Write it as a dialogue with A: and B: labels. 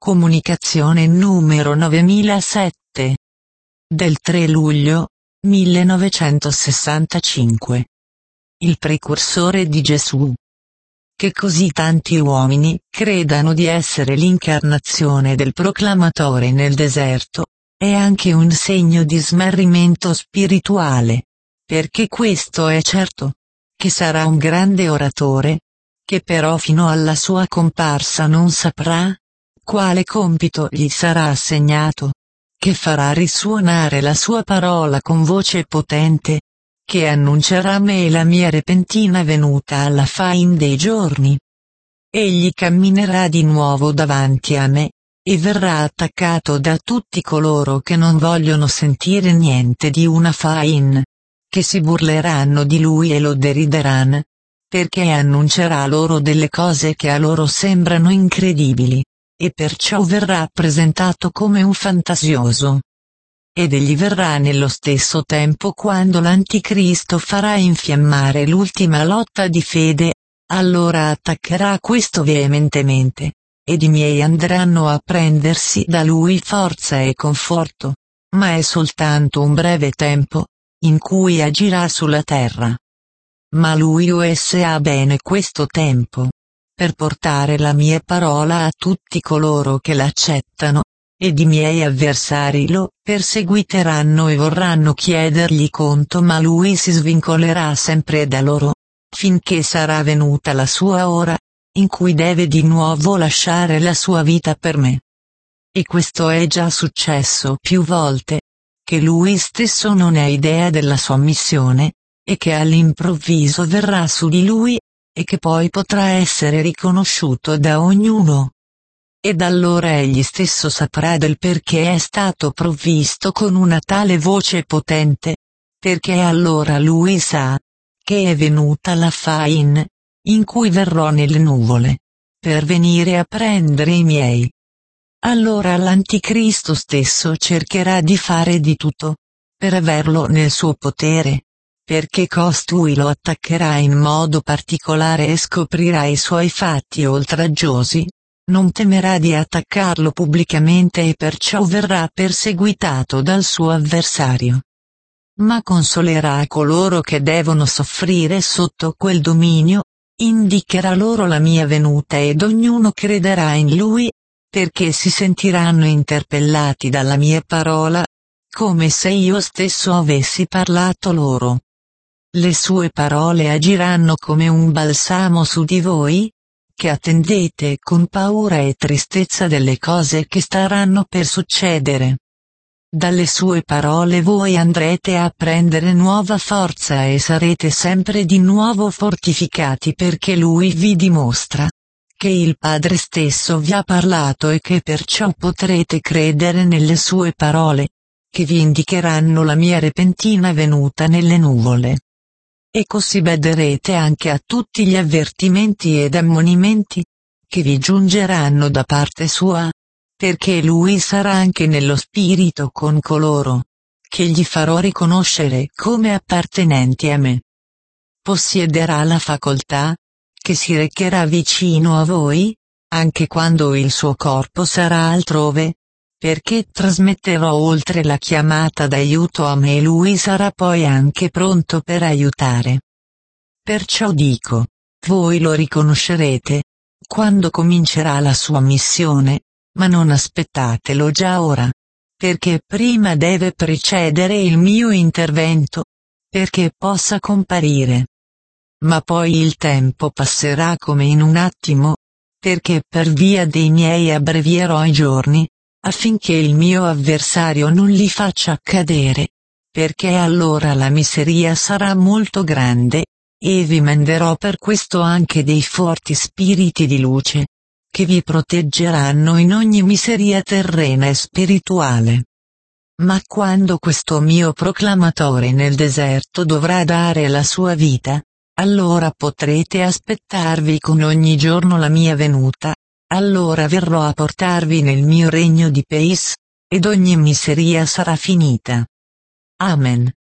A: Comunicazione numero 9007. Del 3 luglio 1965. Il precursore di Gesù. Che così tanti uomini credano di essere l'incarnazione del proclamatore nel deserto, è anche un segno di smarrimento spirituale, perché questo è certo, che sarà un grande oratore, che però fino alla sua comparsa non saprà quale compito gli sarà assegnato, che farà risuonare la sua parola con voce potente, che annuncerà a me la mia repentina venuta alla fin dei giorni. Egli camminerà di nuovo davanti a me, e verrà attaccato da tutti coloro che non vogliono sentire niente di una fin, che si burleranno di lui e lo derideranno, perché annuncerà loro delle cose che a loro sembrano incredibili, e perciò verrà presentato come un fantasioso. Ed egli verrà nello stesso tempo quando l'Anticristo farà infiammare l'ultima lotta di fede, allora attaccherà questo veementemente, ed i miei andranno a prendersi da lui forza e conforto, ma è soltanto un breve tempo, in cui agirà sulla terra. Ma lui usa bene questo tempo, per portare la mia parola a tutti coloro che l'accettano, ed i miei avversari lo perseguiteranno e vorranno chiedergli conto, ma lui si svincolerà sempre da loro, finché sarà venuta la sua ora, in cui deve di nuovo lasciare la sua vita per me. E questo è già successo più volte, che lui stesso non ha idea della sua missione, e che all'improvviso verrà su di lui, e che poi potrà essere riconosciuto da ognuno. Ed allora egli stesso saprà del perché è stato provvisto con una tale voce potente, perché allora lui sa che è venuta la fin, in cui verrò nelle nuvole, per venire a prendere i miei. Allora l'Anticristo stesso cercherà di fare di tutto, per averlo nel suo potere, perché costui lo attaccherà in modo particolare e scoprirà i suoi fatti oltraggiosi, non temerà di attaccarlo pubblicamente e perciò verrà perseguitato dal suo avversario. Ma consolerà coloro che devono soffrire sotto quel dominio, indicherà loro la mia venuta ed ognuno crederà in lui, perché si sentiranno interpellati dalla mia parola, come se io stesso avessi parlato loro. Le sue parole agiranno come un balsamo su di voi, che attendete con paura e tristezza delle cose che staranno per succedere. Dalle sue parole voi andrete a prendere nuova forza e sarete sempre di nuovo fortificati, perché lui vi dimostra che il Padre stesso vi ha parlato e che perciò potrete credere nelle sue parole, che vi indicheranno la mia repentina venuta nelle nuvole. E così baderete anche a tutti gli avvertimenti ed ammonimenti, che vi giungeranno da parte sua, perché lui sarà anche nello spirito con coloro, che gli farò riconoscere come appartenenti a me. Possiederà la facoltà, che si recherà vicino a voi, anche quando il suo corpo sarà altrove, perché trasmetterò oltre la chiamata d'aiuto a me e lui sarà poi anche pronto per aiutare. Perciò dico, voi lo riconoscerete, quando comincerà la sua missione, ma non aspettatelo già ora, perché prima deve precedere il mio intervento, perché possa comparire. Ma poi il tempo passerà come in un attimo, perché per via dei miei abbrevierò i giorni, affinché il mio avversario non li faccia accadere, perché allora la miseria sarà molto grande, e vi manderò per questo anche dei forti spiriti di luce, che vi proteggeranno in ogni miseria terrena e spirituale. Ma quando questo mio proclamatore nel deserto dovrà dare la sua vita, allora potrete aspettarvi con ogni giorno la mia venuta. Allora verrò a portarvi nel mio regno di peace, ed ogni miseria sarà finita. Amen.